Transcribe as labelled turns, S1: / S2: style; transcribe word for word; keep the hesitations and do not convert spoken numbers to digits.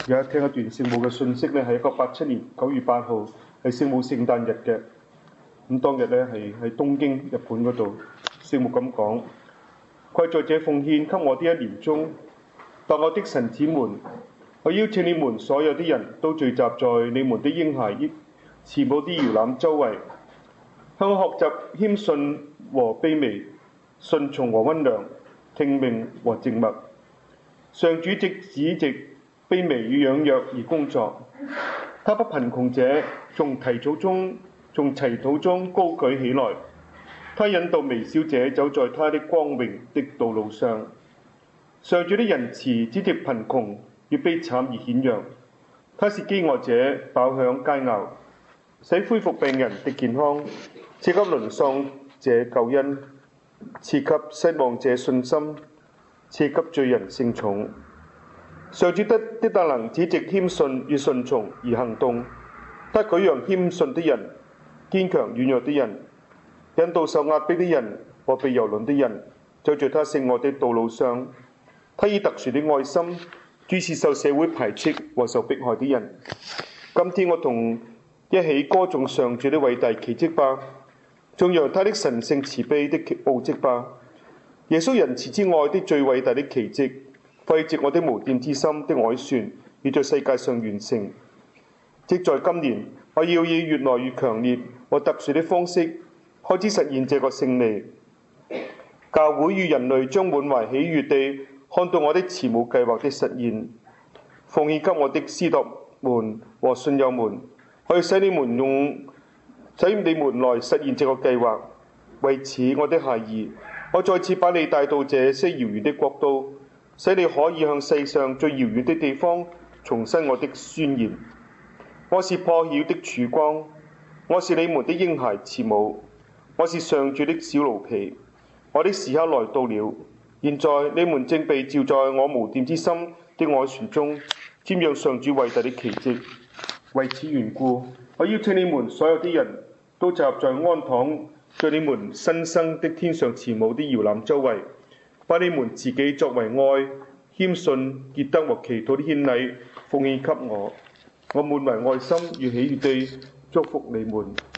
S1: 而家聽一段聖母嘅信息咧，係一九八七年九月八號，係聖母聖誕日嘅。咁當日咧係喺東京日本嗰度，聖母咁講：佢在這奉獻給我的一年中，但我的神子們，我邀請你們所有的人都聚集在你們的嬰孩慈母的搖籃周圍，向我學習謙遜和卑微，順從和溫良，聽命和靜默。上主藉子藉卑微與軟弱而工作，他把貧窮者從提土中從塵土中高舉起來，他引導微小者走在他的光榮的道路上。上主的仁慈只藉貧窮與悲慘而顯揚，他是飢餓者飽享佳餚，使恢復病人的健康，賜給淪喪者救恩，賜給失望者信心，賜給罪人聖寵。上主的的大能只藉謙遜與順從而行動，他舉揚謙遜的人，堅強軟弱的人，引導受壓迫的人和被蹂躪的人，走在他聖愛的道路上。他以特殊的愛心注視受社會排斥和受迫害的人。今天我同一起歌頌上主的偉大奇蹟吧，頌揚他的神聖慈悲的奧蹟吧。耶穌仁慈之愛的最偉大的奇蹟，費藉我的無玷之心的凱旋，要在世界上完成。即在今年，我要以越來越強烈和特殊的方式開始實現這個勝利。教會與人類將滿懷喜悅地看到我的慈母計劃的實現，奉獻給我的司鐸們和信友們，我要使你們用使你們來實現這個計劃。為此，我的孩兒，我再次把你帶到這些遙遠的國度，使你可以向世上最遙遠的地方重申我的宣言。我是破曉的曙光，我是你們的嬰孩慈母，我是上主的小奴婢，我的時刻來到了。現在你們正被召在我無玷之心的凱旋中，瞻仰上主偉大的奇蹟。為此緣故，我邀請你們所有的人都集合在安躺在你們新生的天上慈母的搖籃周圍，把你們自己作為愛、謙遜、潔德和祈禱的獻禮奉獻給我。我滿懷愛心與喜悅地祝福你們。